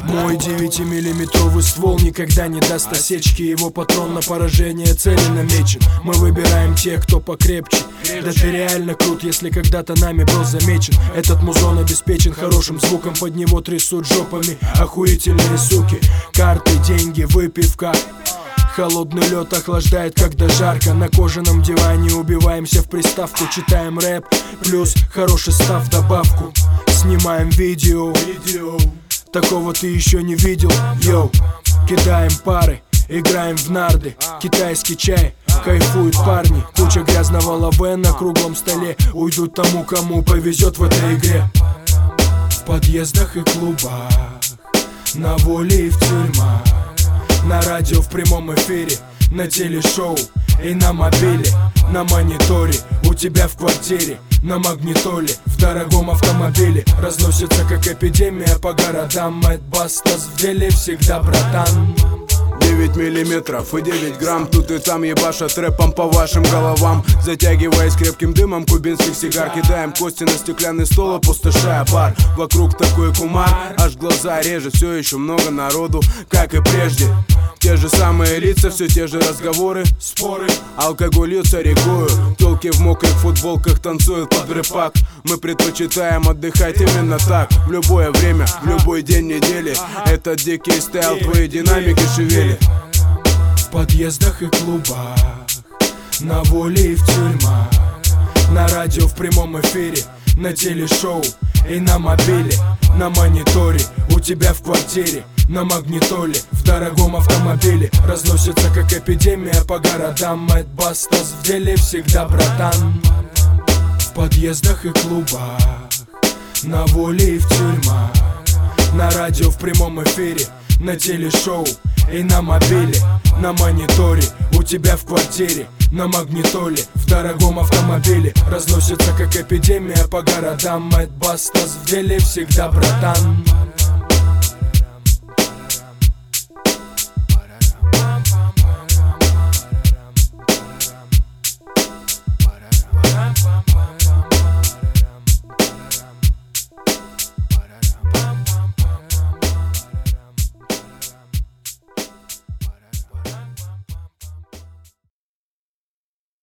Мой 9-миллиметровый ствол никогда не даст осечки. Его патрон на поражение цели намечен. Мы выбираем тех, кто покрепче. Да ты реально крут, если когда-то нами был замечен. Этот музон обеспечен хорошим звуком. Под него трясут жопами охуительные суки. Карты, деньги, выпивка. Холодный лед охлаждает, когда жарко. На кожаном диване убиваемся в приставку. Читаем рэп, плюс хороший став в добавку. Снимаем видео. Такого ты еще не видел, йоу. Кидаем пары, играем в нарды. Китайский чай, кайфуют парни. Куча грязного лаве на круглом столе. Уйдут тому, кому повезет в этой игре. В подъездах и клубах, на воле и в тюрьмах, на радио в прямом эфире, на телешоу и на мобиле, на мониторе, у тебя в квартире, на магнитоле, в дорогом автомобиле. Разносится как эпидемия по городам. Мэтт Бастас в деле всегда, братан. 9 миллиметров и 9 грамм. Тут и там ебашат рэпом по вашим головам. Затягиваясь крепким дымом кубинских сигар. Кидаем кости на стеклянный стол, опустошая бар. Вокруг такой кумар, аж глаза режет. Все еще много народу, как и прежде. Те же самые лица, все те же разговоры, споры. Алкоголь льется рекою. Тёлки в мокрых футболках танцуют под рэпак. Мы предпочитаем отдыхать именно так. В любое время, в любой день недели. Этот дикий стайл твои динамики шевелит. В подъездах и клубах, на воле и в тюрьмах, на радио в прямом эфире, на телешоу и на мобиле, на мониторе, у тебя в квартире, на магнитоле, в дорогом автомобиле. Разносится как эпидемия по городам. Мэтт Бастас в деле всегда, братан. В подъездах и клубах, на воле и в тюрьмах, на радио в прямом эфире, на телешоу и на мобиле, на мониторе, у тебя в квартире, на магнитоле, в дорогом автомобиле. Разносится как эпидемия по городам. Мэтт Бастас в деле всегда, братан.